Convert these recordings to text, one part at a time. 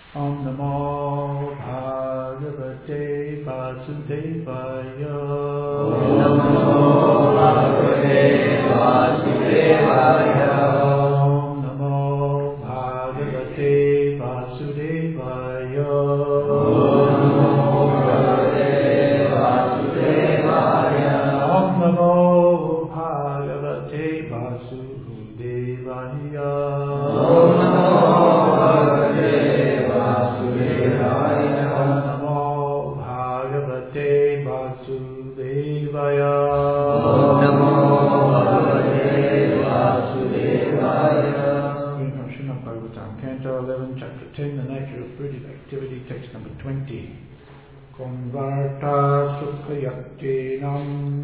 Om Namo Bhagavate Vasudevaya. Om Namo Bhagavate Vasudevaya. Om Namo Bhagavate Vasudevaya. Om Namo Bhagavate Vasudevaya. Om Namo Bhagavate Vasudevaya. Om Namo Canto 11, Chapter 10, The Nature of Fruitive Activity, text number 20. Konvarta Sukhayatinam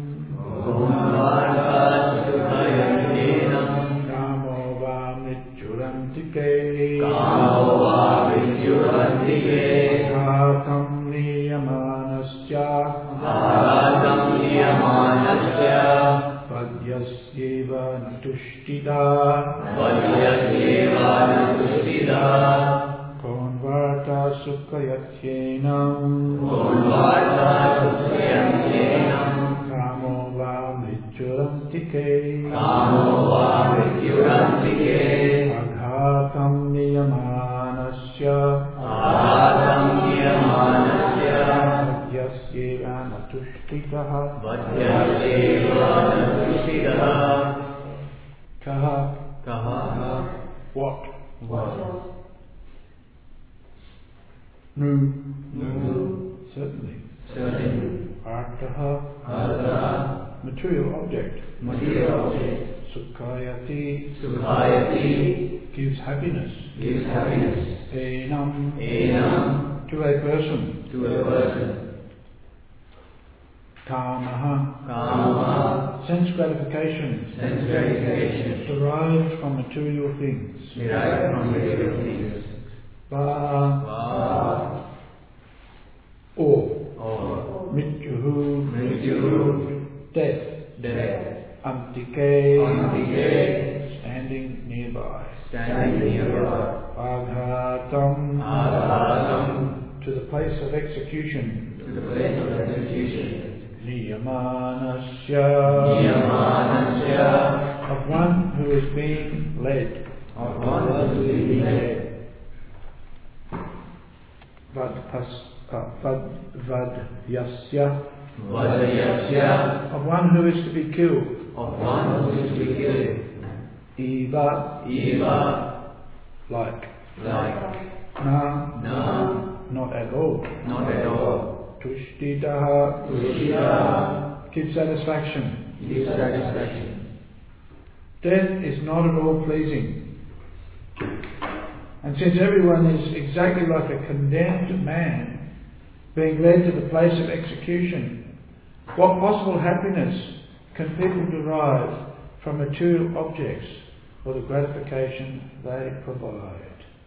Kamo va mrityurantike Ghatam niyamanasya Padyasyeva natushtida Konvarta Sukhayatinam Kamo va mrityurantike Aghatam niyamanasya Padyasyeva natushtida Kaha What? No. Certainly. Artaha. Material object. Sukhayati. Gives happiness. Enam. To a person. Kamaha. Sense gratification. Derived from material things. Or Mrityuhu. Death. Antike. Standing nearby. Aghatam. To the place of execution. Niyamanasya. Of one who is being led. Vadyasya. Of one who is to be killed. Eva. Like. Na. Not at all. Tushtitaha. Give satisfaction. Death is not at all pleasing. And since everyone is exactly like a condemned man being led to the place of execution, what possible happiness can people derive from material objects or the gratification they provide?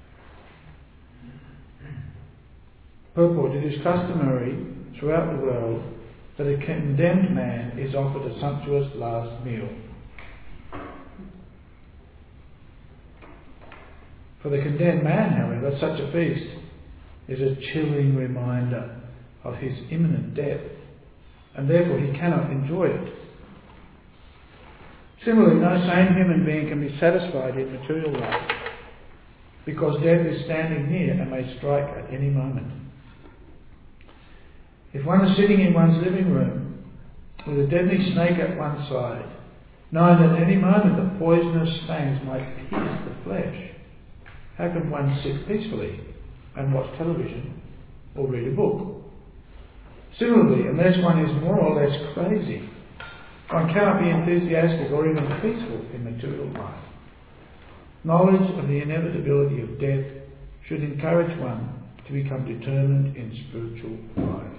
Purport: it is customary throughout the world that a condemned man is offered a sumptuous last meal. For the condemned man, however, such a feast is a chilling reminder of his imminent death, and therefore he cannot enjoy it. Similarly, no sane human being can be satisfied in material life, because death is standing near and may strike at any moment. If one is sitting in one's living room with a deadly snake at one side, knowing that at any moment the poisonous fangs might pierce the flesh, how can one sit peacefully and watch television or read a book? Similarly, unless one is more or less crazy, one cannot be enthusiastic or even peaceful in material life. Knowledge of the inevitability of death should encourage one to become determined in spiritual life.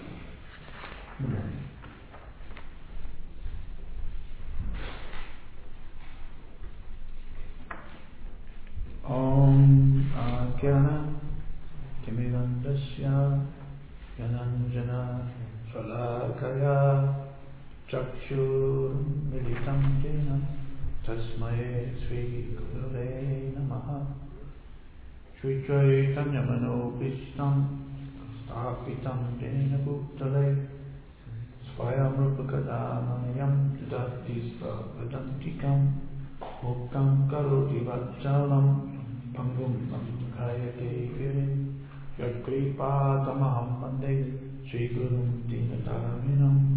Om Ajnana Timidandasya Yananjana Salakaya Chakshur Militam Jena Tasmai Sri Gurave Namaha Sri Chaitanya Mano Bhishtam Sthapitam Jena Bhutale Swayam Rupakadamayam Dati Svapadantikam Muktam Karoti Vachalam Pangum Kayate Virim Yadkripa Tamaham Mande Sri Gurum Dinataraminam.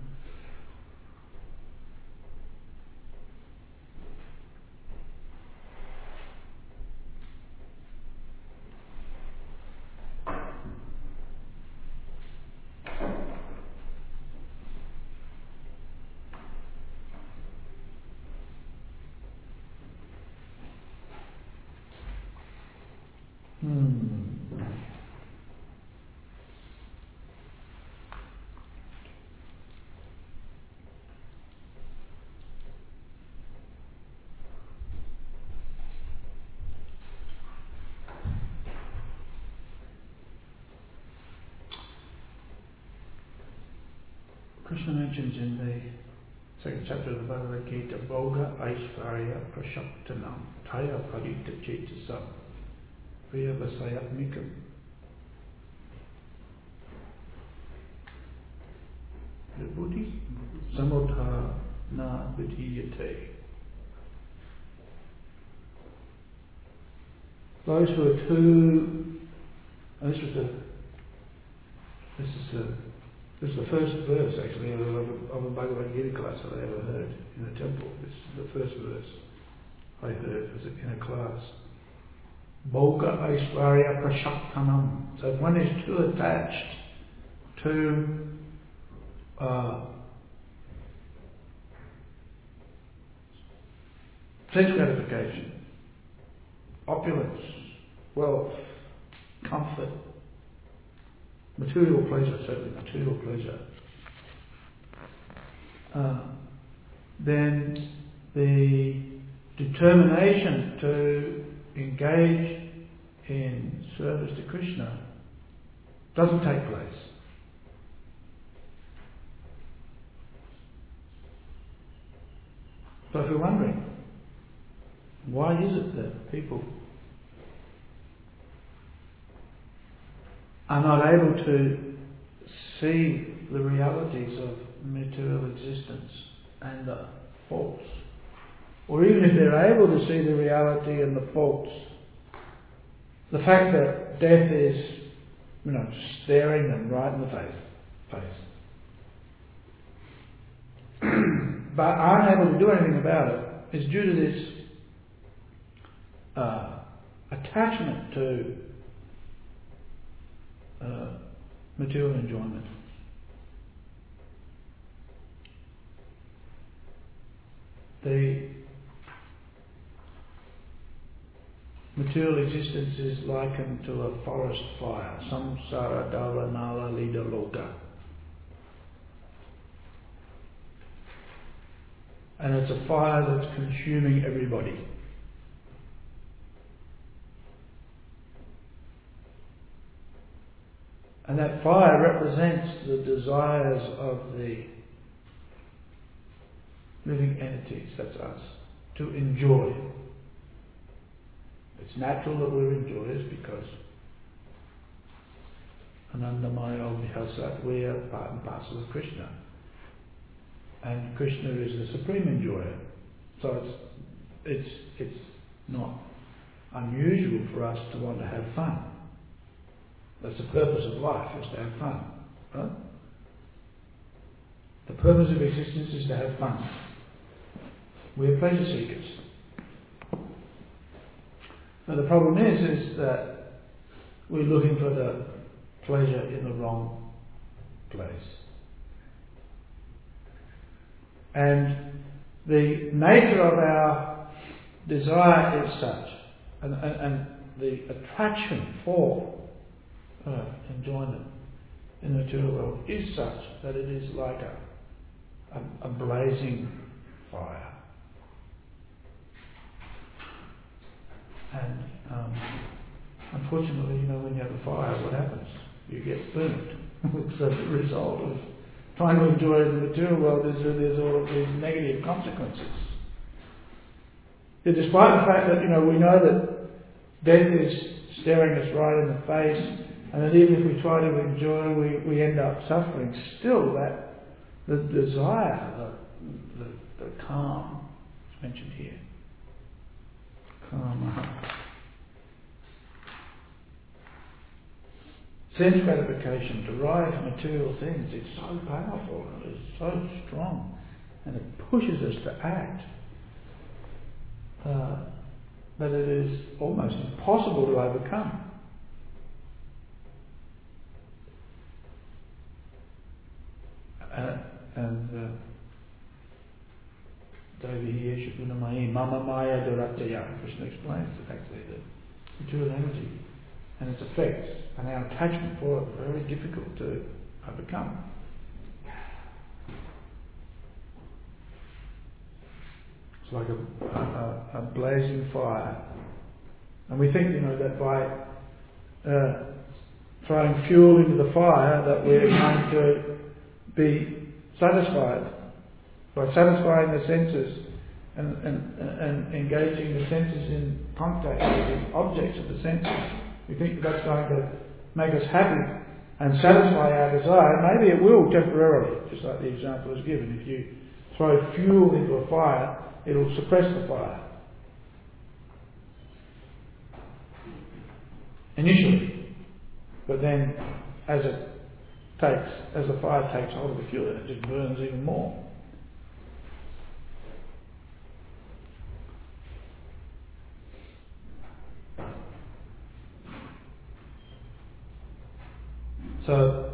Krishna mentions in the second chapter of the Bhagavad Gita, Bhoga Aishvarya Prashaktanam Taya Parita Chetasam Priya Vasayatmikam. Vibhuti Samodha Na Vidhiyate. Those who are too. This is the first verse actually of a Bhagavad Gita class that I ever heard in a temple. This is the first verse I heard in a class. Bhoga Aishvarya Prashaktanam. So if one is too attached to sense gratification, opulence, wealth, comfort, material pleasure, certainly material pleasure, then the determination to engage in service to Krishna doesn't take place. So if you're wondering, why is it that people are not able to see the realities of material existence and the faults? Or even if they're able to see the reality and the faults, the fact that death is, staring them right in the face. But aren't able to do anything about it, is due to this attachment to material enjoyment. The material existence is likened to a forest fire. Samsara dala nala lida loka. And it's a fire that's consuming everybody. And that fire represents the desires of the living entities, that's us, to enjoy. It's natural that we're enjoyers because Anandamaya Vihasat, we are part and parcel of Krishna. And Krishna is the supreme enjoyer. So it's not unusual for us to want to have fun. That's the purpose of life, is to have fun. Right? The purpose of existence is to have fun. We're pleasure seekers. Now the problem is that we're looking for the pleasure in the wrong place. And the nature of our desire is such, and the attraction for enjoyment in the material world is such that it is like a blazing fire. And unfortunately, when you have a fire, what happens? You get burnt. So the result of trying to enjoy the material world is that there's all of these negative consequences. Despite the fact that we know that death is staring us right in the face, and that even if we try to enjoy, we end up suffering. Still, that the desire, the calm is mentioned here. Calm. Sense gratification derived from material things is so powerful, it's so strong, and it pushes us to act that it is almost impossible to overcome. Devi Yeshugunamai Mama Maya Durataya, Krishna explains that actually the material energy and its effects and our attachment for it are very difficult to overcome. It's like a blazing fire. And we think, that by throwing fuel into the fire that we're going to be satisfied. By satisfying the senses and engaging the senses in contact with the objects of the senses, we think that's going to make us happy and satisfy our desire. Maybe it will temporarily, just like the example is given. If you throw fuel into a fire, it will suppress the fire initially, but then as the fire takes hold of the fuel, it just burns even more. So,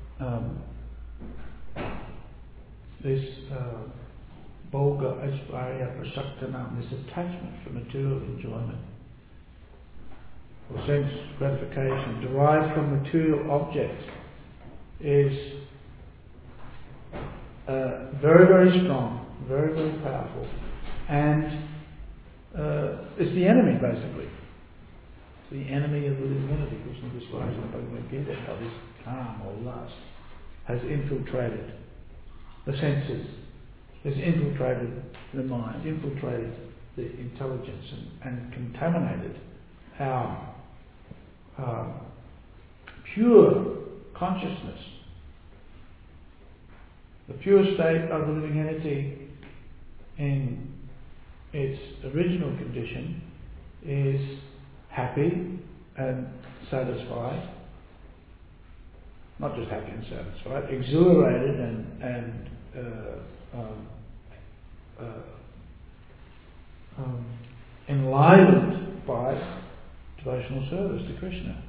this Bhoga Aishvarya Prasaktanam, this attachment for material enjoyment or sense gratification derived from material objects is very, very strong, very, very powerful, and it's the enemy basically. The enemy of the divinity, Krishna describes in the Bhagavad Gita, how this calm or lust has infiltrated the senses, has infiltrated the mind, infiltrated the intelligence and contaminated our pure consciousness. The pure state of the living entity in its original condition is happy and satisfied, not just happy and satisfied, exhilarated and enlivened by devotional service to Krishna.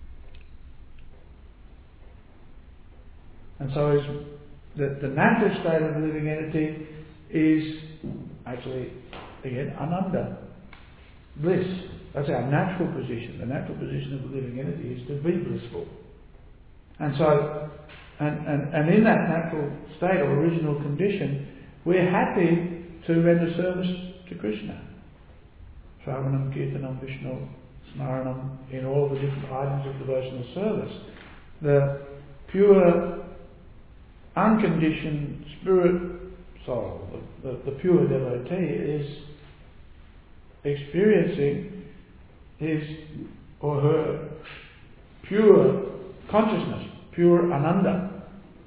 And so the natural state of the living entity is actually, again, ananda, bliss. That's our natural position. The natural position of the living entity is to be blissful. And so, and in that natural state or original condition, we're happy to render service to Krishna. Shravanam, Kirtanam, Vishnu, Smaranam, in all the different items of devotional service. The pure, unconditioned spirit soul, the pure devotee is experiencing his or her pure consciousness, pure ananda.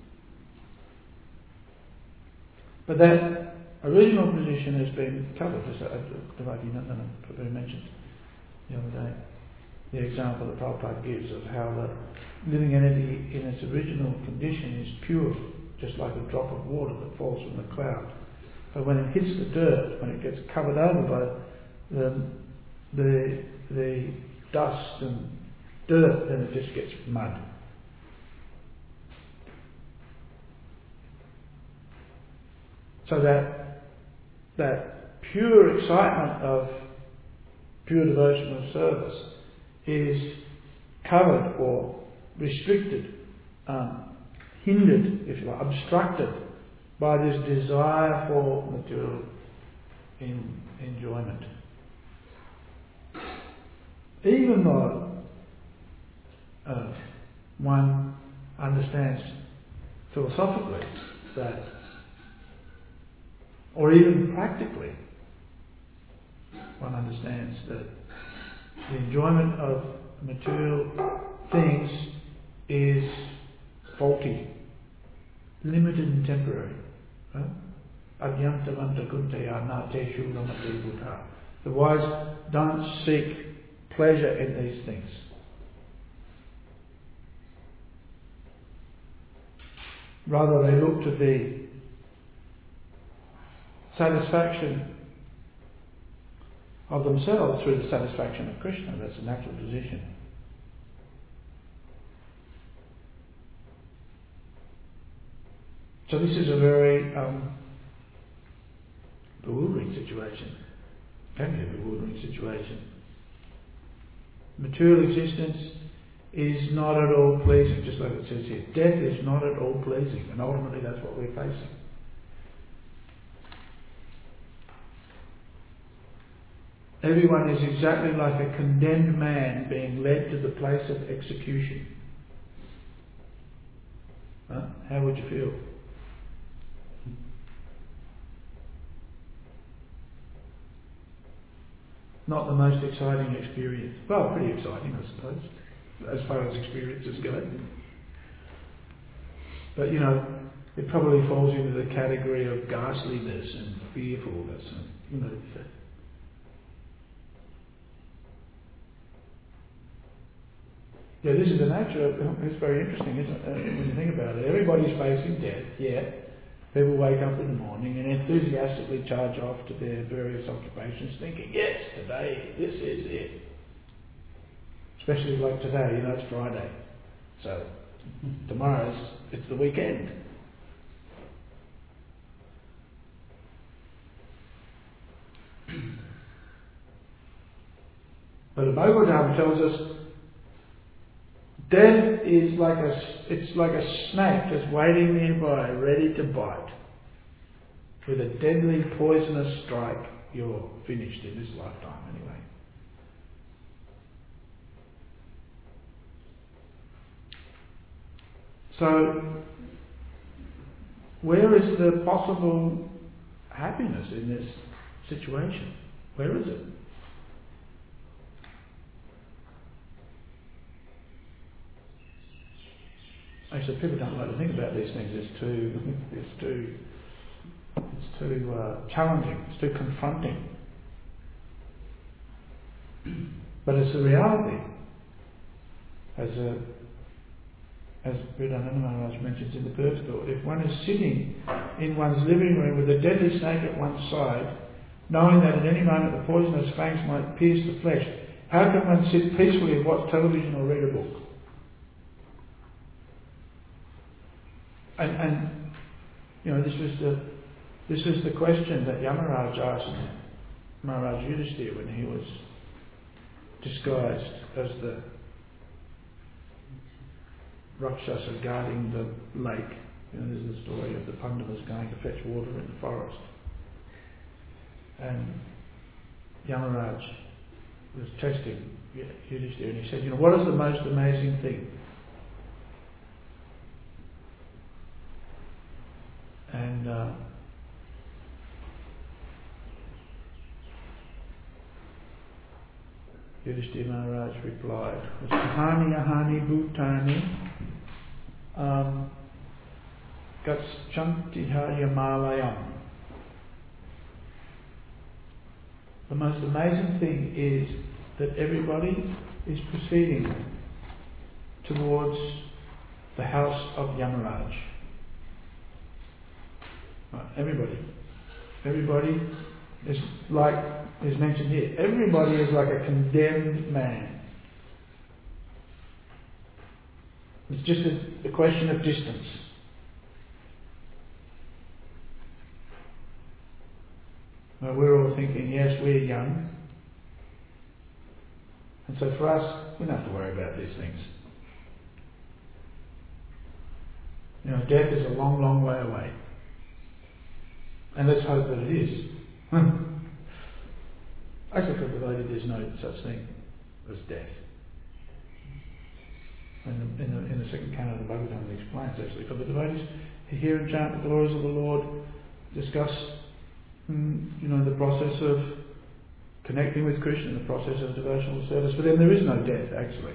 But that original position has been covered, as Devaki Nandanam mentioned the other day. The example that Prabhupada gives of how the living entity in its original condition is pure, just like a drop of water that falls from the cloud. But when it hits the dirt, when it gets covered over by the dust and dirt, then it just gets mud. So that pure excitement of pure devotional service is covered or restricted, hindered, if you like, obstructed by this desire for material enjoyment. Even though one understands philosophically that, or even practically, one understands that the enjoyment of material things is faulty, limited and temporary. The wise don't seek pleasure in these things. Rather, they look to the satisfaction of themselves through the satisfaction of Krishna. That's a natural position. So this is a very bewildering situation. Can be a bewildering situation. Material existence is not at all pleasing, just like it says here. Death is not at all pleasing, and ultimately that's what we're facing. Everyone is exactly like a condemned man being led to the place of execution. How would you feel? Not the most exciting experience. Well, pretty exciting, I suppose, as far as experiences go. But, it probably falls into the category of ghastliness and fearfulness and, Yeah, this is the nature of it's very interesting, isn't it? When you think about it. Everybody's facing death, yeah. People wake up in the morning and enthusiastically charge off to their various occupations thinking, yes, today, this is it. Especially like today, it's Friday. So, it's the weekend. But the Bhagavatam tells us death is like a snake just waiting nearby, ready to bite. With a deadly, poisonous strike, you're finished in this lifetime anyway. So, where is the possible happiness in this situation? Where is it? Actually, people don't like to think about these things. It's too challenging. It's too confronting. But it's a reality, as Buddhananda Maharaj mentions in the Purgatory. If one is sitting in one's living room with a deadly snake at one's side, knowing that at any moment the poisonous fangs might pierce the flesh, how can one sit peacefully and watch television or read a book? And this was the question that Yamaraj asked Maharaj Yudhishthira when he was disguised as the Rakshasa guarding the lake. This is the story of the Pandavas going to fetch water in the forest. And Yamaraj was testing Yudhishthira and he said, what is the most amazing thing? And Yudhishthira Maharaj replied, Ahani ahani bhutani gacchantiha yamalayam. The most amazing thing is that everybody is proceeding towards the house of Yamaraj. Everybody is like, is mentioned here, everybody is like a condemned man. It's just a question of distance. Well, we're all thinking, yes, we're young. And so for us, we don't have to worry about these things. Death is a long, long way away. And let's hope that it is. Actually, for the devotee, there's no such thing as death. In the second canon of the Bhagavatam, it explains actually. For the devotees who hear and chant the glories of the Lord, discuss, the process connecting with Krishna in the process of devotional service. For them there is no death, actually.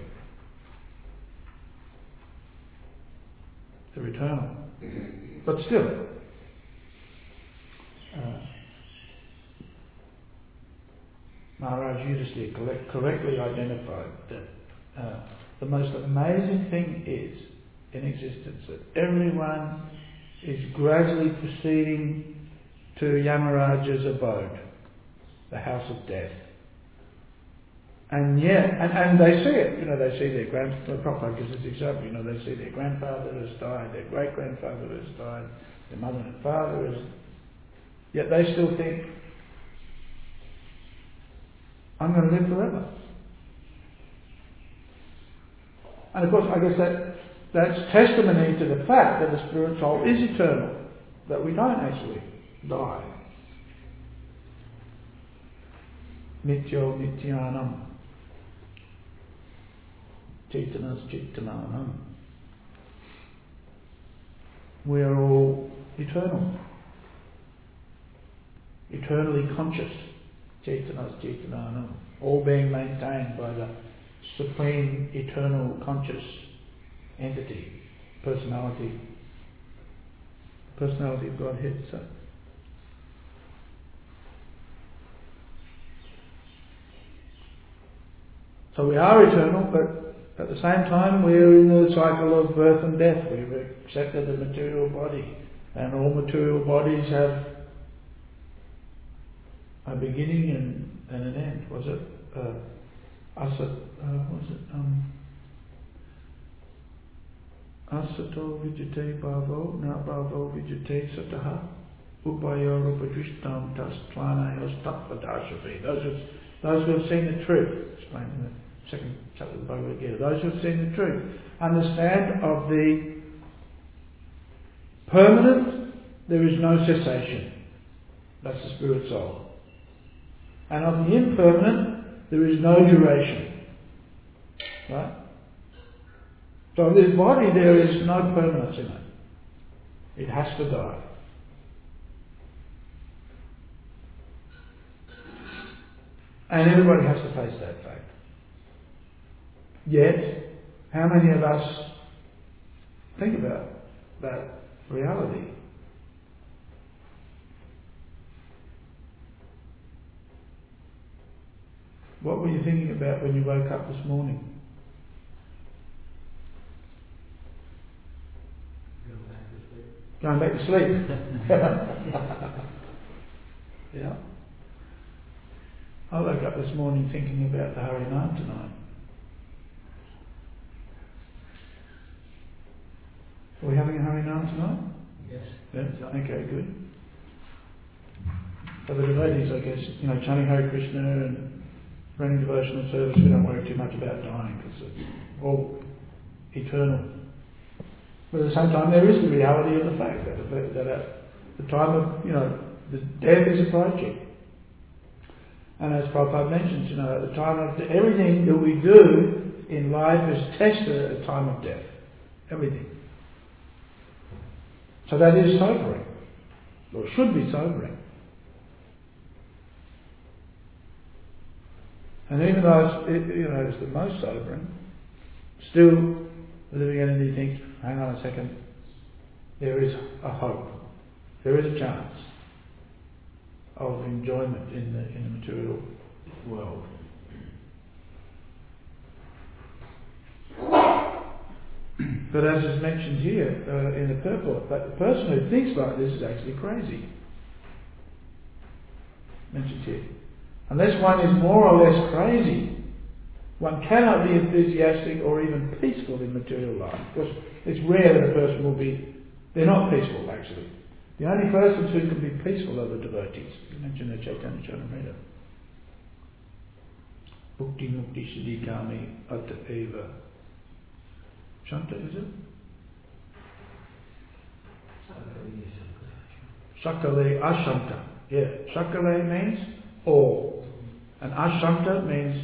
They're eternal. But still, Maharaj Yudhisthira correctly identified that the most amazing thing is in existence that everyone is gradually proceeding to Yamaraja's abode, the house of death. And yet, and they see it, they see their Prabhupada gives this example, they see their grandfather has died, their great-grandfather has died, their mother and father has, yet they still think, I'm going to live forever. And of course, I guess that's testimony to the fact that the spirit soul is eternal, that we don't actually die. Nityo Nityanam. Chaitanas Chittananam. We are all eternal. Eternally conscious. Chaitanas Chittananam. All being maintained by the supreme, eternal, conscious entity, personality of Godhead. So we are eternal, but at the same time we are in the cycle of birth and death. We've accepted the material body, and all material bodies have a beginning and an end. Was it Asato Vijate Bhavo, Na Bhavo Vijate Sataha, Upaya Rupadrishtam Tas Planayos Tattva-dashavi. Those who have seen the truth, explained in the second chapter of the Bhagavad Gita, those who have seen the truth, understand of the permanent, there is no cessation. That's the spirit soul. And of the impermanent, there is no duration. Right? So this body, there is no permanence in it. It has to die. And everybody has to face that fact. Yet, how many of us think about that reality? What were you thinking about when you woke up this morning? Going back to sleep. Yeah. I woke up this morning thinking about the Harinam tonight. Are we having a Harinam tonight? Yes. Yeah? Okay, good. So the devotees, I guess, chanting Hare Krishna and running devotional service, we don't worry too much about dying because it's all eternal. But at the same time, there is the reality of the fact that at the time of, the death is approaching. And as Prabhupada mentions, at the time of everything that we do in life is tested at the time of death. Everything. So that is sobering, or should be sobering. And even though it's the most sobering, still the living entity thinks, hang on a second, there is a hope, there is a chance of enjoyment in the material world. But as is mentioned here in the purport, that the person who thinks like this is actually crazy. Mentioned here. Unless one is more or less crazy, one cannot be enthusiastic or even peaceful in material life. Because it's rare that a person will be, they're not peaceful actually. The only persons who can be peaceful are the devotees. You mentioned the Chaitanya Charitamrita. Bhukti Mukti Siddhi Kami Atta Eva. Shanta, is it? Sakale Ashanta. Yeah, Sakale means all. And Ashanta means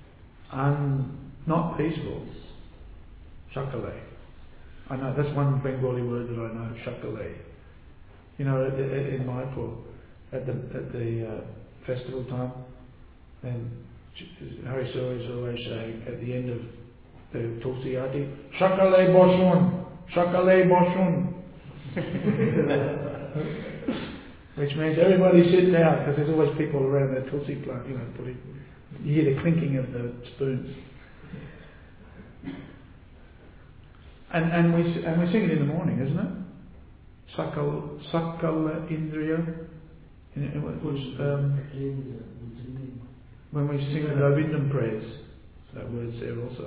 not peaceful. Sakale. I know, that's one Bengali word that I know, Sakale. In Mayapur, at the festival time, then Harisura is always saying at the end of the Tulsi Ati, Shakale Boshun, Shakale Boshun. Which means everybody sit down, because there's always people around the Tulsi plant, you hear the clinking of the spoons. And we sing it in the morning, isn't it? Sakala Indriya. It was when we sing the Govindam prayers, that word's there also.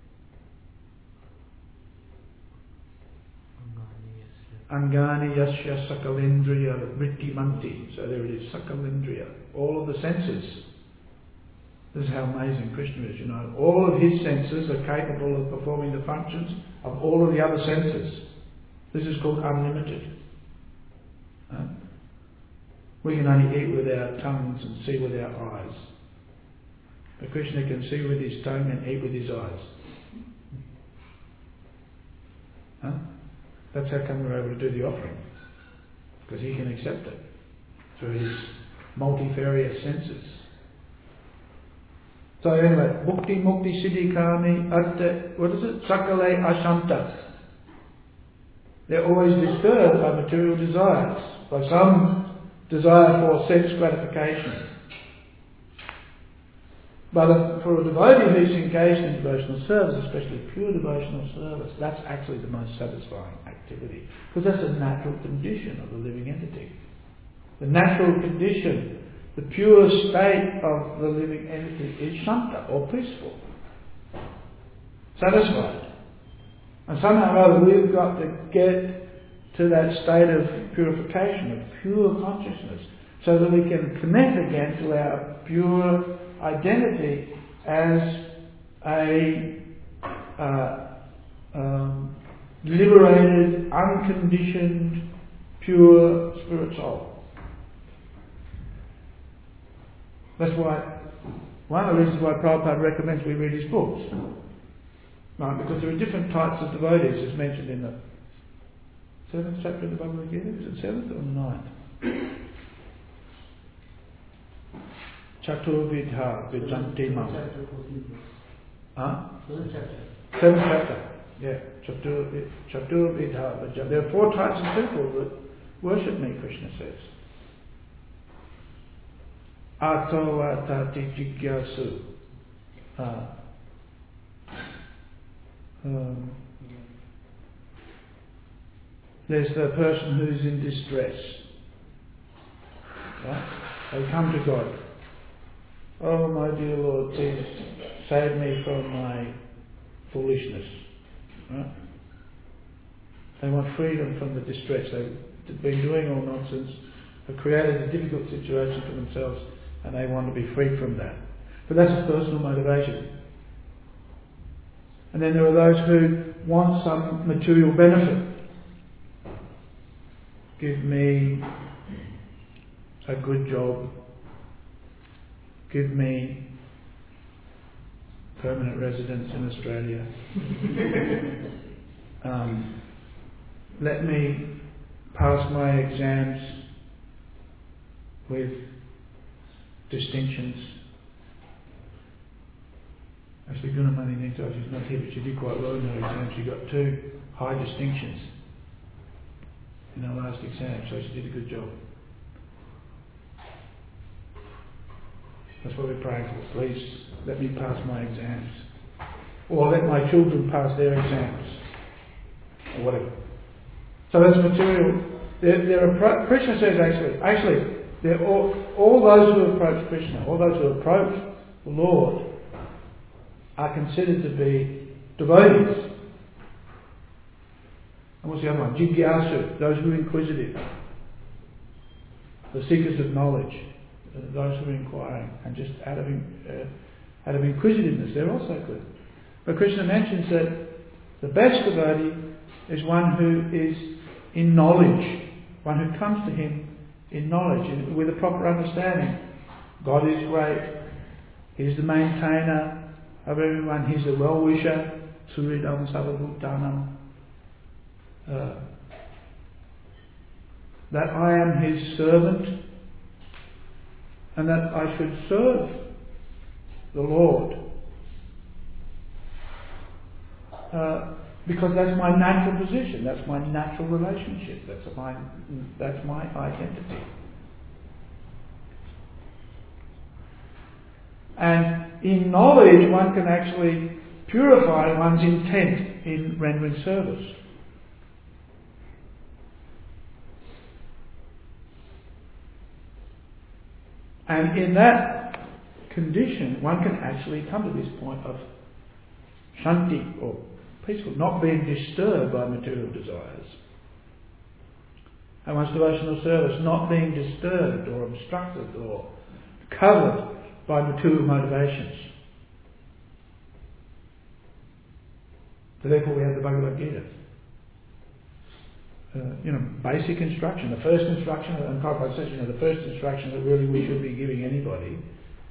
Angani Yasya Sakalindriya Vritti Manti. So there it is, Sakalindriya. All of the senses. This is how amazing Krishna is, All of his senses are capable of performing the functions of all of the other senses. This is called unlimited. We can only eat with our tongues and see with our eyes. But Krishna can see with his tongue and eat with his eyes. That's how come we're able to do the offering. Because he can accept it through his multifarious senses. So anyway, Bhukti Mukti Siddhi Kami Atte, what is it? Sakale Ashanta. They're always disturbed by material desires, by some desire for sense gratification. But for a devotee who's engaged in devotional service, especially pure devotional service, that's actually the most satisfying activity. Because that's a natural condition of the living entity. The natural condition, the pure state of the living entity is shanta, or peaceful. Satisfied. And somehow or other we've got to get to that state of purification, of pure consciousness, so that we can connect again to our pure identity as a liberated, unconditioned, pure spirit soul. That's why, one of the reasons why Prabhupada recommends we read his books. Right, because there are different types of devotees, as mentioned in the 7th chapter of the Bhagavad Gita. Is it 7th or 9th? Chaturvidha Vijanti Mam. Huh? 7th chapter. Yeah. Chaturvidha Vijanti. There are 4 types of people that worship me, Krishna says. Ato atati jigyasu. There's the person who's in distress. Right? They come to God. Oh my dear Lord, please save me from my foolishness. Right? They want freedom from the distress. They've been doing all nonsense, have created a difficult situation for themselves, and they want to be free from that. But that's a personal motivation. And then there are those who want some material benefit. Give me a good job. Give me permanent residence in Australia. Let me pass my exams with distinctions. Actually, Gunamani Nita, she's not here, but she did quite well in her exam. She got 2 high distinctions in her last exam, so she did a good job. That's what we're praying for. Please let me pass my exams, or let my children pass their exams, or whatever. So that's material. Krishna says actually, they're all those who approach Krishna, all those who approach the Lord, are considered to be devotees. And what's the other one? Jigyasu, those who are inquisitive, the seekers of knowledge, those who are inquiring, and just out of inquisitiveness, they're also good. But Krishna mentions that the best devotee is one who is in knowledge, one who comes to him in knowledge, with a proper understanding. God is great. He's the maintainer of everyone. He's the well-wisher. Suridam Sarvabhutanam. That I am his servant, and that I should serve the Lord. Because that's my natural position, that's my natural relationship, that's my identity. And in knowledge, one can actually purify one's intent in rendering service. And in that condition, one can actually come to this point of shanti, or peaceful, not being disturbed by material desires. And one's devotional service not being disturbed or obstructed or covered by material motivations. So therefore we have the Bhagavad Gita. Basic instruction. The first instruction, and Prabhupada says, the first instruction that really we should be giving anybody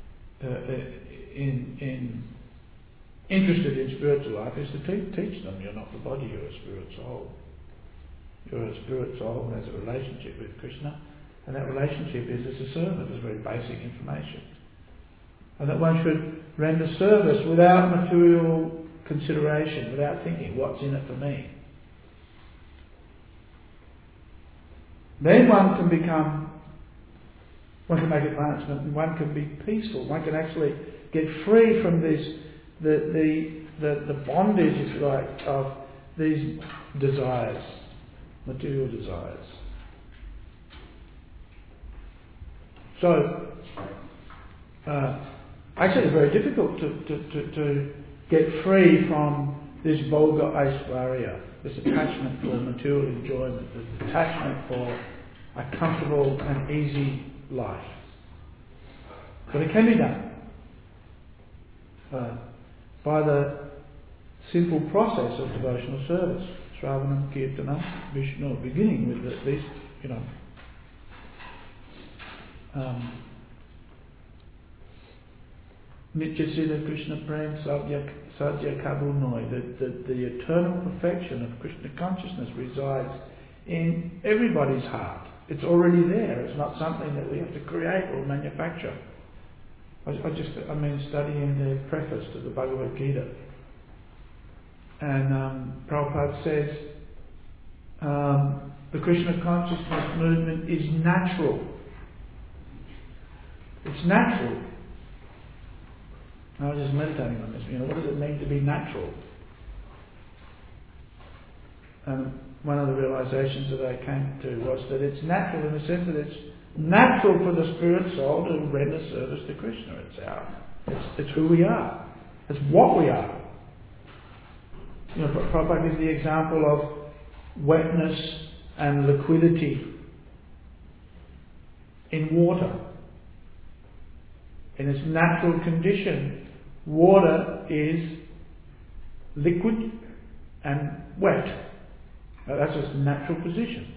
interested in spiritual life is to teach them you're not the body, you're a spirit soul. You're a spirit soul and has a relationship with Krishna, and that relationship is as a servant. It's very basic information. And that one should render service without material consideration, without thinking, what's in it for me? Then one can make advancement, and one can be peaceful. One can actually get free from this, the bondage, if you like, of these desires, material desires. So, actually it's very difficult to get free from this vulgar aishvarya, this attachment for material enjoyment, this attachment for a comfortable and easy life. But it can be done by the simple process of devotional service. Shravanam, Kirtanam, Vishnu, beginning with these, Nityasila Krishna Prem Sadhya Kabunoi, the eternal perfection of Krishna consciousness resides in everybody's heart. It's already there. It's not something that we have to create or manufacture. Studying the preface to the Bhagavad Gita, and Prabhupada says the Krishna consciousness movement is natural. It's natural. I was just meditating on this. What does it mean to be natural? And one of the realizations that I came to was that it's natural in the sense that it's natural for the spirit soul to render service to Krishna. It's who we are. It's what we are. Prabhupada gives the example of wetness and liquidity in water. In its natural condition, water is liquid and wet. That's its natural position.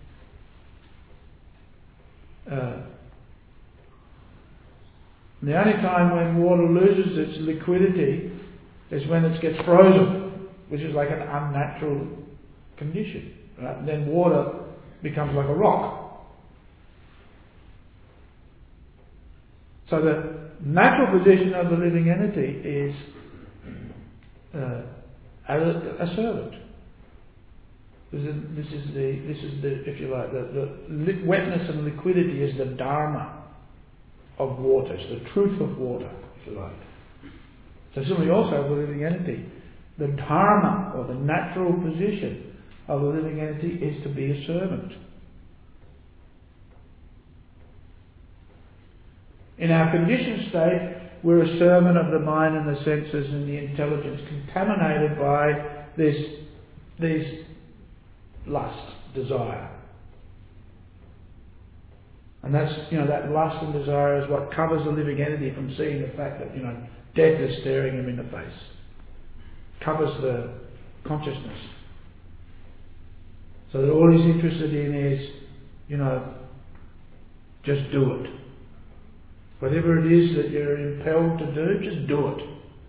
The only time when water loses its liquidity is when it gets frozen, which is like an unnatural condition. Right? Then water becomes like a rock. So the natural position of the living entity is as a servant. This is the if you like, the wetness and liquidity is the dharma of water. It's the truth of water, if you like. So similarly also the living entity, the dharma or the natural position of the living entity is to be a servant. In our conditioned state, we're a servant of the mind and the senses and the intelligence, contaminated by these lust, desire. And that's, that lust and desire is what covers the living entity from seeing the fact that, death is staring him in the face. Covers the consciousness. So that all he's interested in is, just do it. Whatever it is that you're impelled to do, just do it.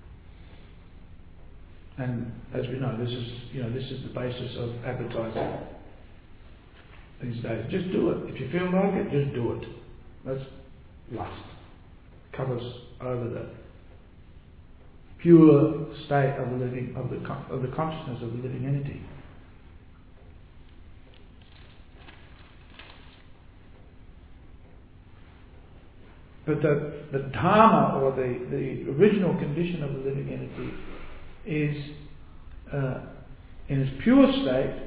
And as we know, this is the basis of advertising these days. Just do it. If you feel like it, just do it. That's lust. Covers over pure state of the living of the consciousness of the living entity. But the dharma, or the original condition of the living entity, is in its pure state,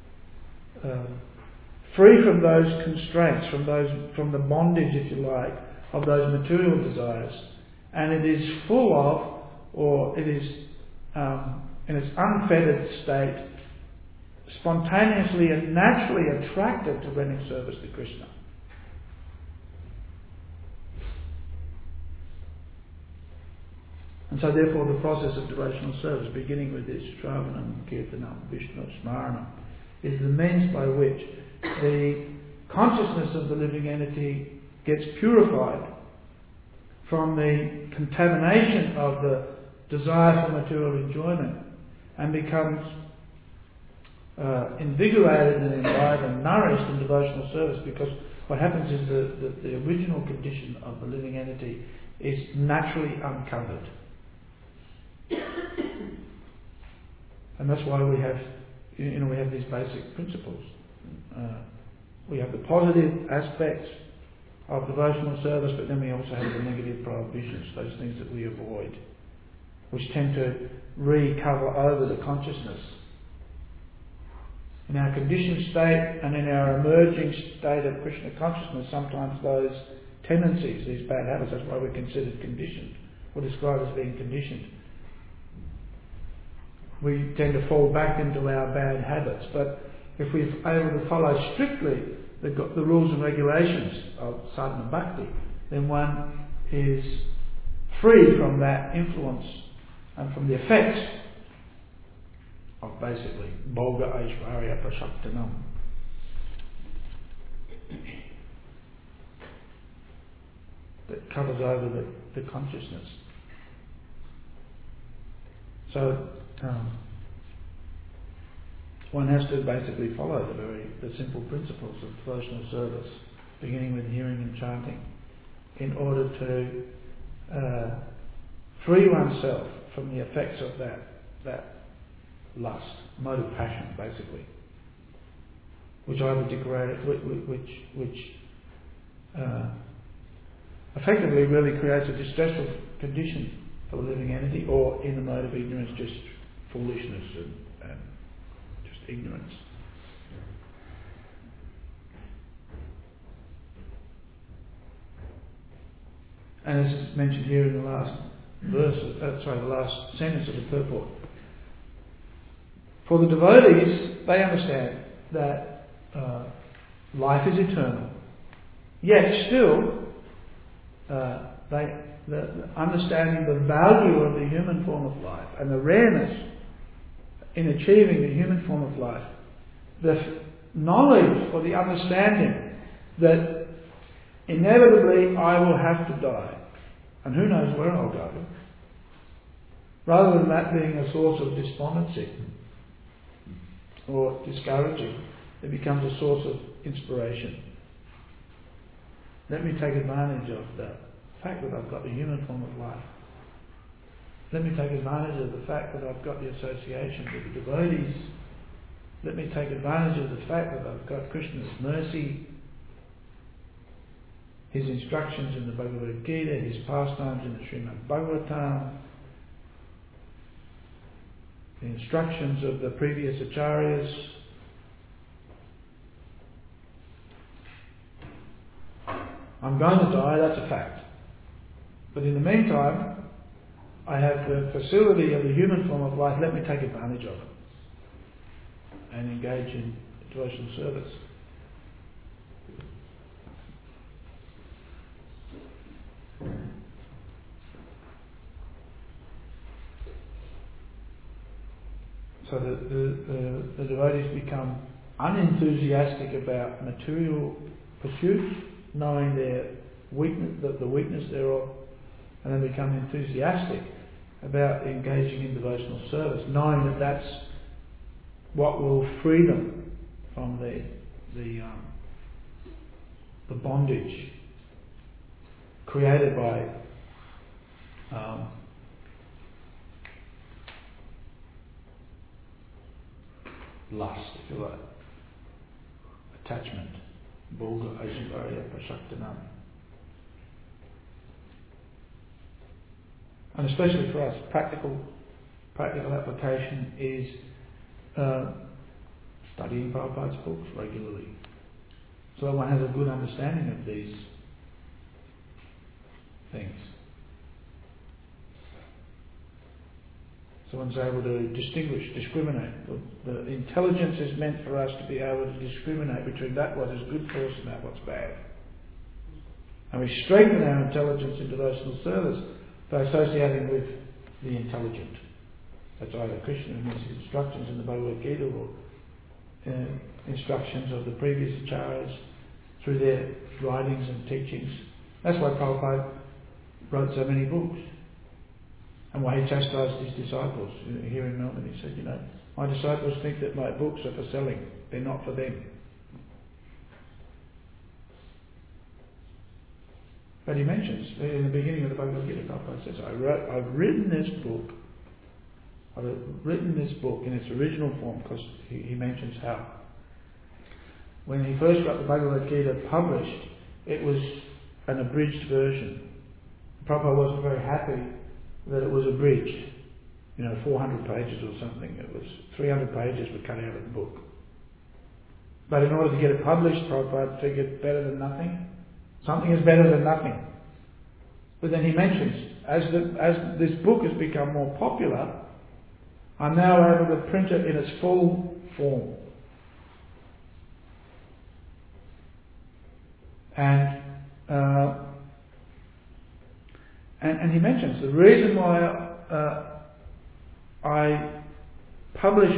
free from those constraints, from the bondage, if you like, of those material desires, and it is full of, or it is in its unfettered state, spontaneously and naturally attracted to rendering service to Krishna. And so therefore the process of devotional service, beginning with this Shravanam, Kirtanam, Vishnu, Smaranam, is the means by which the consciousness of the living entity gets purified from the contamination of the desire for material enjoyment and becomes invigorated and enlivened, nourished in devotional service, because what happens is that the original condition of the living entity is naturally uncovered. And that's why we have these basic principles. We have the positive aspects of devotional service, but then we also have the negative prohibitions, those things that we avoid, which tend to recover over the consciousness. In our conditioned state and in our emerging state of Krishna consciousness, sometimes those tendencies, these bad habits, that's why we're considered conditioned, or described as being conditioned. We tend to fall back into our bad habits, but if we're able to follow strictly the rules and regulations of sadhana bhakti, then one is free from that influence and from the effects of basically bhoga aishvarya prashaktanam. That covers over the consciousness. So one has to basically follow the simple principles of devotional service, beginning with hearing and chanting, in order to free oneself from the effects of that lust, mode of passion, basically, which either degrade, which effectively really creates a distressful condition for the living entity, or in the mode of ignorance, just foolishness and just ignorance. And as is mentioned here in the last the last sentence of the purport, for the devotees, they understand that life is eternal. Yet still, understanding the value of the human form of life and the rareness in achieving the human form of life, the knowledge or the understanding that inevitably I will have to die, and who knows where I'll go, rather than that being a source of despondency or discouraging, it becomes a source of inspiration. Let me take advantage of the fact that I've got the human form of life. Let me take advantage of the fact that I've got the association with the devotees. Let me take advantage of the fact that I've got Krishna's mercy, His instructions in the Bhagavad Gita, His pastimes in the Srimad Bhagavatam, the instructions of the previous acharyas. I'm going to die, that's a fact. But in the meantime, I have the facility of the human form of life, let me take advantage of it and engage in devotional service. So the devotees become unenthusiastic about material pursuits, knowing their weakness, the weakness thereof, and then become enthusiastic about engaging in devotional service, knowing that that's what will free them from the bondage created by lust, if you like, attachment, Bhoga Aishvarya Prashaktanam. And especially for us, practical application is studying Prabhupada's books regularly, so that one has a good understanding of these things. So one's able to discriminate. The intelligence is meant for us to be able to discriminate between that what is good for us and that what's bad. And we strengthen our intelligence in devotional service by associating with the intelligent. That's either Krishna and his instructions in the Bhagavad Gita or instructions of the previous acharyas through their writings and teachings. That's why Prabhupada wrote so many books. And why he chastised his disciples here in Melbourne. He said, my disciples think that my books are for selling. They're not for them. But he mentions in the beginning of the Bhagavad Gita, Prabhupada says, I've written this book in its original form, because he mentions how when he first got the Bhagavad Gita published, it was an abridged version. Prabhupada wasn't very happy that it was abridged, 400 pages or something. It was 300 pages were cut out of the book. But in order to get it published, Prabhupada figured better than nothing. Something is better than nothing. But then he mentions, as this book has become more popular, I'm now able to print it in its full form. And he mentions the reason why I publish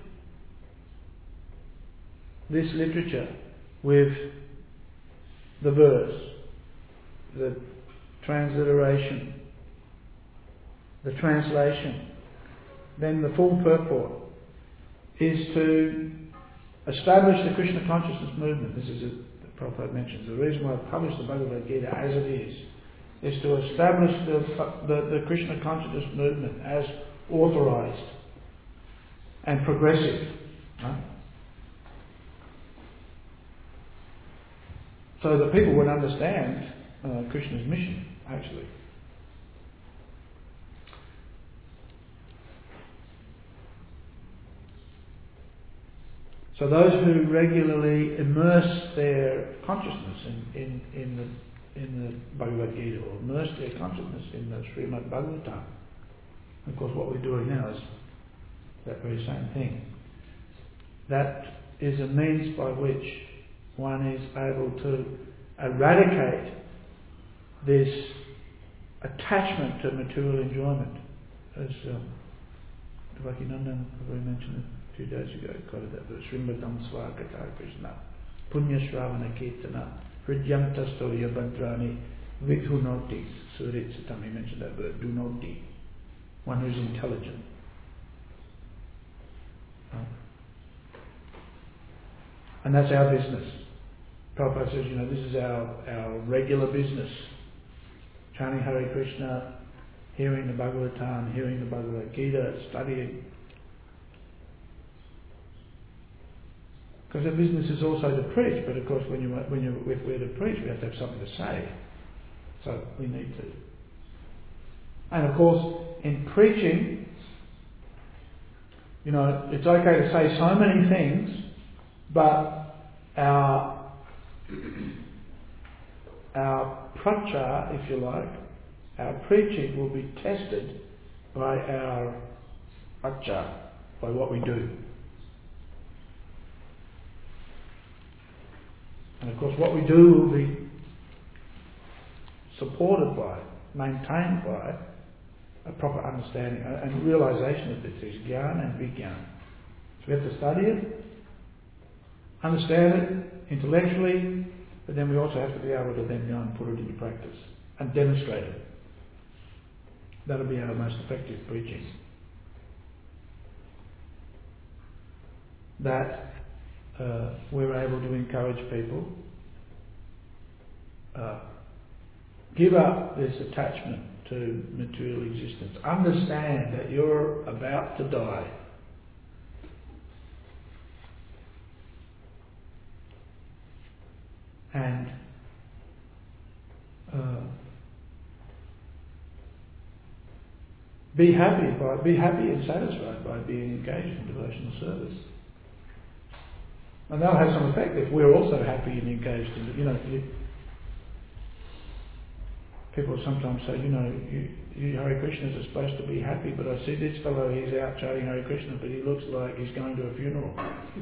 this literature with the verse, the transliteration, the translation, then the full purport, is to establish the Krishna consciousness movement. This is that Prabhupada mentions. The reason why I published the Bhagavad Gita as it is to establish the Krishna consciousness movement as authorized and progressive. Right? So that people would understand Krishna's mission, actually. So those who regularly immerse their consciousness in the Bhagavad Gita, or immerse their consciousness in the Srimad Bhagavatam, of course what we're doing now is that very same thing. That is a means by which one is able to eradicate this attachment to material enjoyment. As Devakinandan mentioned a few days ago, quoted that verse, Srimadam Svagata Krishna, Punya Shravana Kirtana, Hridyanta Stoya Bhadrani, Vidhunoti, Surit Satami mentioned that word, Dunoti, one who's intelligent. And that's our business. Prabhupada says, this is our regular business. Chanting Hare Krishna, hearing the Bhagavatam, hearing the Bhagavad Gita, studying. Because our business is also to preach, but of course if we're to preach, we have to have something to say. So we need to. And of course, in preaching, it's okay to say so many things, but our prachar, if you like, our preaching will be tested by our achar, by what we do. And of course what we do will be supported by, maintained by a proper understanding and realization of this. There's jnana and vijnana. So we have to study it, understand it intellectually, but then we also have to be able to then go and put it into practice and demonstrate it. That'll be our most effective preaching. That we're able to encourage people give up this attachment to material existence. Understand that you're about to die. be happy and satisfied by being engaged in devotional service. And that'll have some effect if we're also happy and engaged in people sometimes say, you Hare Krishnas are supposed to be happy, but I see this fellow, he's out chanting Hare Krishna, but he looks like he's going to a funeral.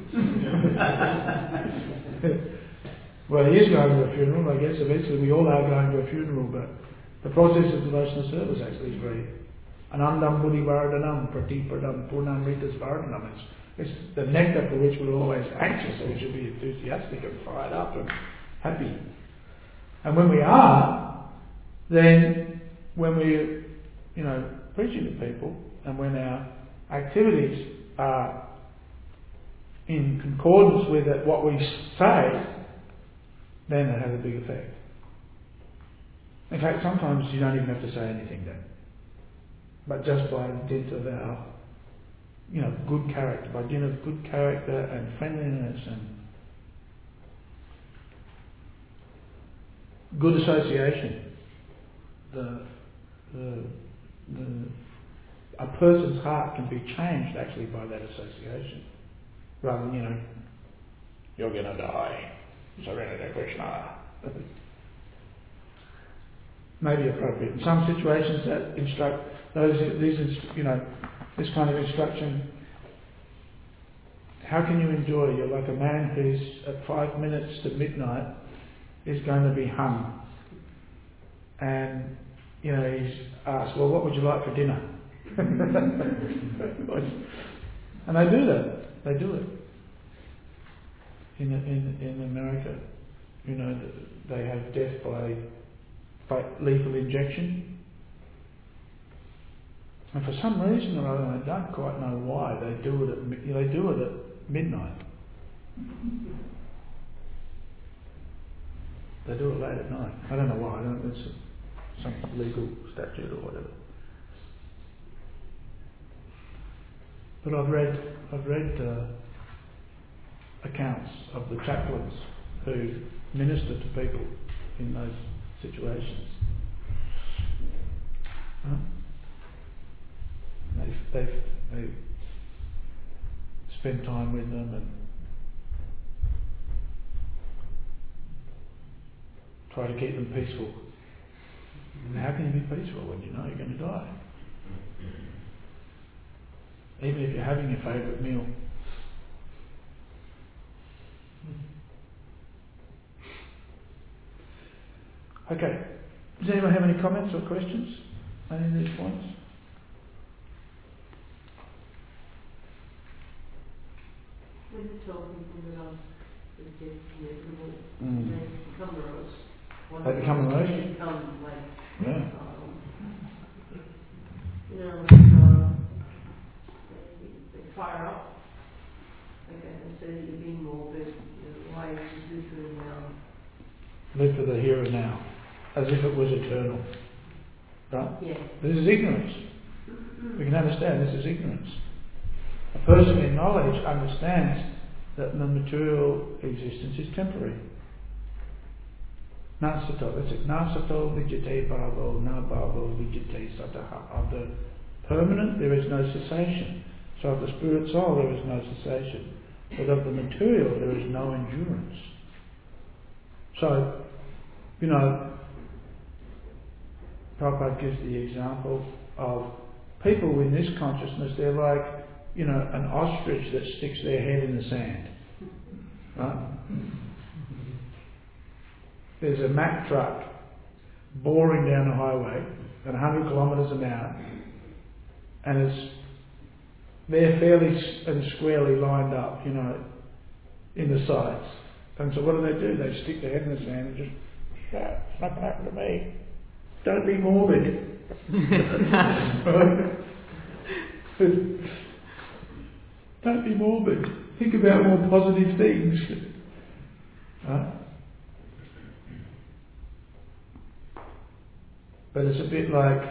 Well, he is going to a funeral. I guess eventually we all are going to a funeral, but the process of devotional service actually is very anandam buddhi vardhanam pratipadam purnamritas vardhanam. It's the nectar for which we're always anxious, so we should be enthusiastic and fired up and happy. And when we are, then when we're, preaching to people, and when our activities are in concordance with what we say, then it has a big effect. In fact, sometimes you don't even have to say anything then. But just by dint of our, good character, by dint of good character and friendliness and good association, a person's heart can be changed actually by that association, rather than you're going to die, surrender to Krishna. May be appropriate in some situations that instruct this kind of instruction. How can you enjoy? You're like a man who's at 5 minutes to midnight is going to be hung. And, he's asked, well, what would you like for dinner? And they do that. They do it. In America, they have death by lethal injection. And for some reason or other, I don't quite know why, they do it at midnight. They do it late at night. I don't know why. It's some legal statute or whatever. But I've read accounts of the chaplains who minister to people in those situations. They spend time with them and try to keep them peaceful. And how can you be peaceful when you know you're going to die? Even if you're having your favourite meal. Okay. Does anyone have any comments or questions on any of these points? When you're talking about the death inevitable, they become morose. They become morose? They become like, yeah. They fire up. Okay, and so that you're being morbid. Why is this live for the now? Live for the here and now, as if it was eternal. Right? Yeah. This is ignorance. We can understand this is ignorance. A person in knowledge understands that the material existence is temporary. Nasato, that's it. Nasato vijate bhavo, na bhavo vijate sataha. Of the permanent, there is no cessation. So of the spirit soul, there is no cessation. But of the material, there is no endurance. So, Prabhupada gives the example of people in this consciousness, they're like, an ostrich that sticks their head in the sand. Right? There's a Mack truck boring down the highway at 100 kilometres an hour, and they're fairly and squarely lined up, in the sides. And so what do? They stick their head in the sand and just, it's not going to happen to me. Don't be morbid. Don't be morbid. Think about more positive things. Right? But it's a bit like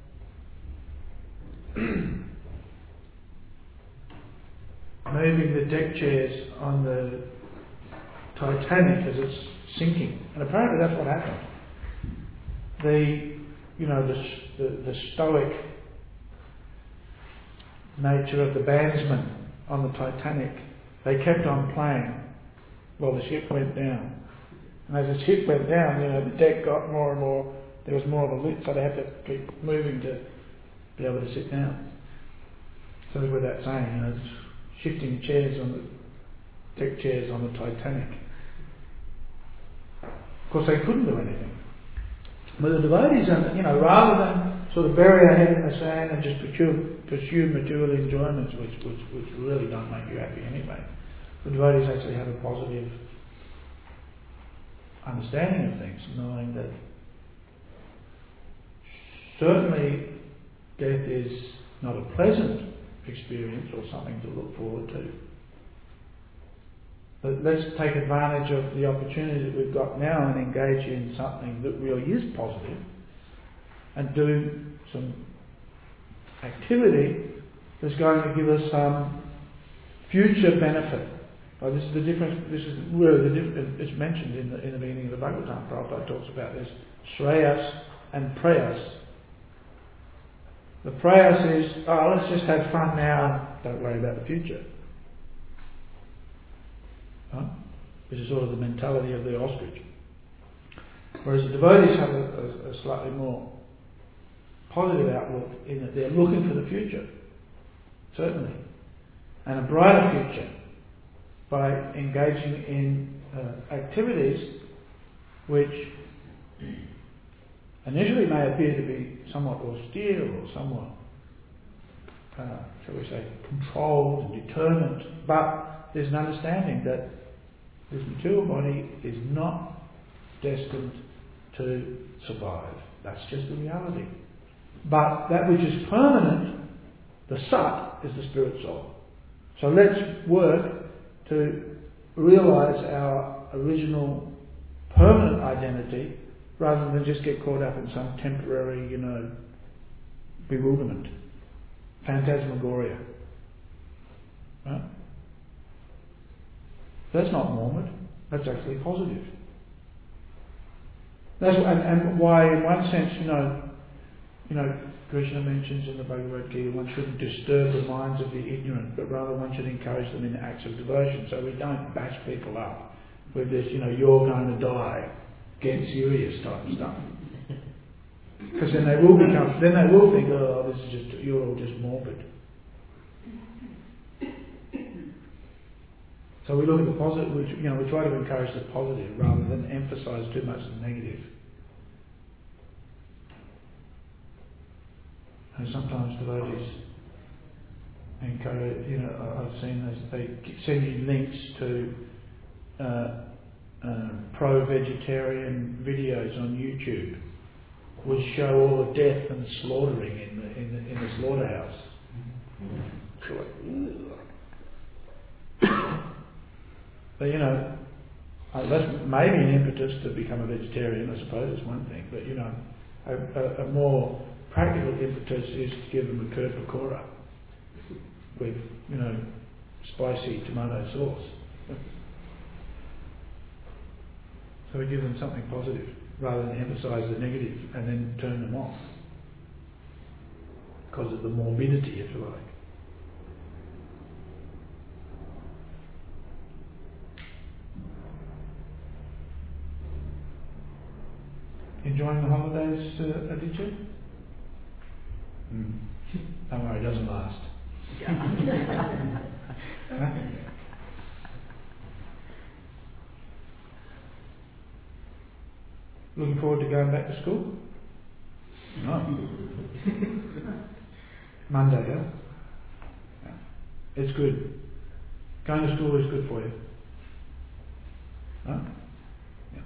moving the deck chairs on the Titanic as it's sinking. And apparently that's what happened. The stoic nature of the bandsmen on the Titanic. They kept on playing while the ship went down. And as the ship went down, the deck got more and more, there was more of a lift, so they had to keep moving to be able to sit down. So with that saying, shifting chairs on the deck chairs on the Titanic. Of course, they couldn't do anything. But the devotees, rather than sort of bury our head in the sand and just pursue material enjoyments, which really don't make you happy anyway, the devotees actually have a positive understanding of things, knowing that certainly death is not a pleasant experience or something to look forward to. But let's take advantage of the opportunity that we've got now and engage in something that really is positive and do some activity that's going to give us some future benefit. This is the difference. This is really the difference. It's mentioned in the beginning of the Bhagavatam. Prabhupada talks about this: Shreyas and Prayas. The Prayas is, let's just have fun now. Don't worry about the future. This is sort of the mentality of the ostrich. Whereas the devotees have a slightly more positive outlook in that they're looking for the future, certainly, and a brighter future by engaging in activities which initially may appear to be somewhat austere or somewhat, shall we say, controlled and determined, but there's an understanding that this material body is not destined to survive. That's just the reality. But that which is permanent, the Sat, is the spirit soul. So let's work to realise our original permanent identity rather than just get caught up in some temporary, bewilderment, phantasmagoria. Right? That's not morbid. That's actually positive. That's and why, in one sense, Krishna mentions in the Bhagavad Gita, one shouldn't disturb the minds of the ignorant, but rather one should encourage them in acts of devotion. So we don't bash people up with this, you're going to die, get serious type of stuff. Because then they will think, this is just, you're all just morbid. So we look at the positive, we try to encourage the positive rather than emphasise too much the negative. And sometimes devotees encourage, I've seen this, they send you links to pro-vegetarian videos on YouTube, which show all the death and slaughtering in the slaughterhouse. But that's maybe an impetus to become a vegetarian, I suppose, is one thing. But a more practical impetus is to give them a curd pakora with, spicy tomato sauce. So we give them something positive rather than emphasise the negative and then turn them off because of the morbidity, if you like. Enjoying the holidays, Aditya? Don't worry, it doesn't last. Looking forward to going back to school? No. Monday, yeah? It's good. Going to school is good for you. No? Yeah.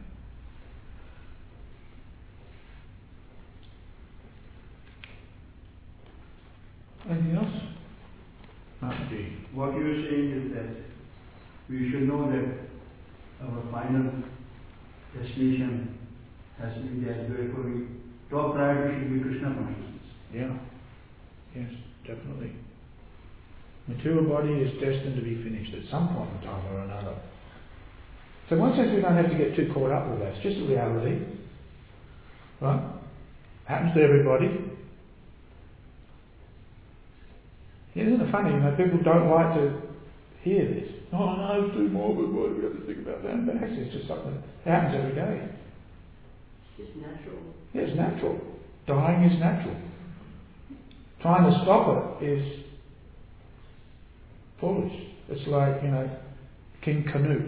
Anything else? What you are saying is that we should know that our final destination has been there. Therefore, top priority should be Krishna consciousness. Yeah. Yes, definitely. Material body is destined to be finished at some point in time or another. So in one sense we don't have to get too caught up with that. It's just a reality. Right? Happens to everybody. Isn't it funny? People don't like to hear this. Oh no, it's too morbid. Why do we have to think about that? But actually, it's just something that happens every day. It's just natural. Yeah, it's natural. Dying is natural. Trying to stop it is foolish. It's like, King Canute,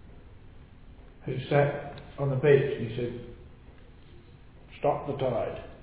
who sat on the beach and he said, "Stop the tide."